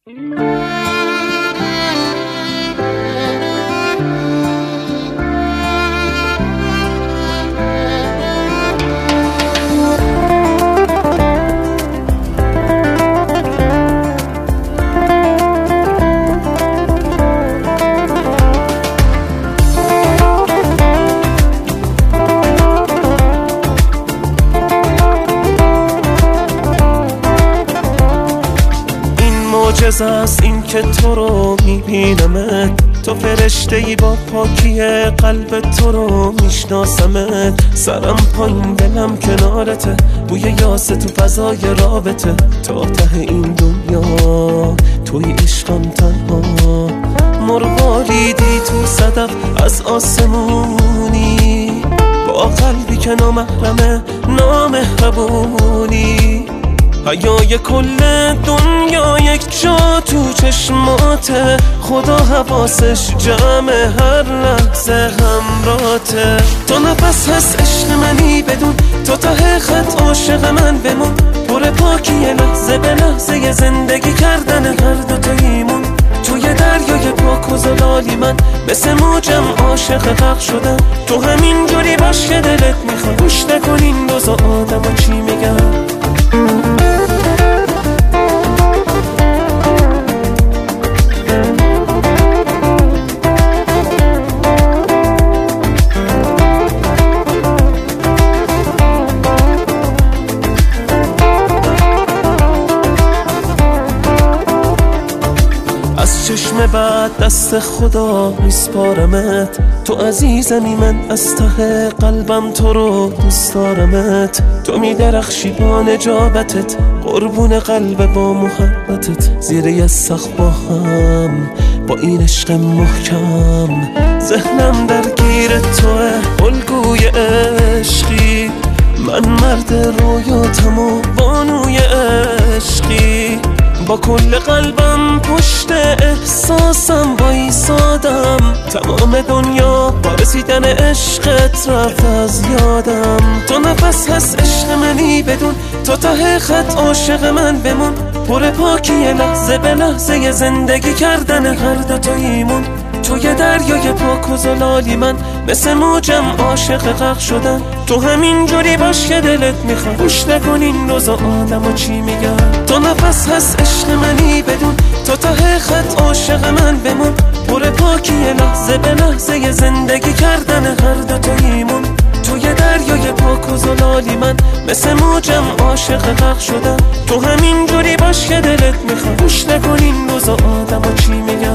معجزه است این که تو رو میبینمت، تو فرشته‌ای با پاکی قلب تو رو میشناسمت. سرم پایین دلم کنارته، بوی یاس تو فضای رابطه. تا ته این دنیا توی عشقم تنها، مرغاریدی تو صدف از آسمونی، با قلبی که نامحرمه نامهربونی. حیای کل دنیا یک جا تو چشماته، خدا حواسش جمع هر لحظه همراته. تو نفس هست عشق منی بدون، تو ته خط عاشق من بمون. پر پاکی لحظه به لحظه زندگی کردن هر دو تاییمون. توی دریای پاک و زلالی من مثل موجم عاشق غرق شدم. تو همین جوری باش که دلت میخواد، گوش نکن این روزا آدم و چی میگن. از چشم بعد دست خدا میسپارمت، تو عزیزمی من از ته قلبم تو رو دوست دارمت. تو میدرخشی با نجابتت، قربون قلب با محبتت. زیر یه سقف با هم با این عشق محکم، ذهنم درگیر توه الگوی عشقی. من مرد رویاتم و بانوی عشقی، با کل قلبم پشت احساسم وایسادم. تمام دنیا با رسیدن عشقت رفت از یادم. تو نفس هست عشق منی بدون، تو ته خط عاشق من بمون. پر پاکی لحظه به لحظه زندگی کردن هر دو تاییمون. توی دریای پاک و زلالی من مثل موجم عاشق غرق شدم. تو همین جوری باش که دلت میخواد، گوش نکن این روزا آدم و چی میگن. تو نفس هست عشق منی بدون، تو ته خط عاشق من بمون. پر پاکی لحظه به لحظه زندگی کردن هر دو تاییمون. توی دریای پاک و زلالی من مثل موجم عاشق غرق شدم. تو همین جوری باش که دلت میخواد، گوش نکن این روزا آدم و چی میگن.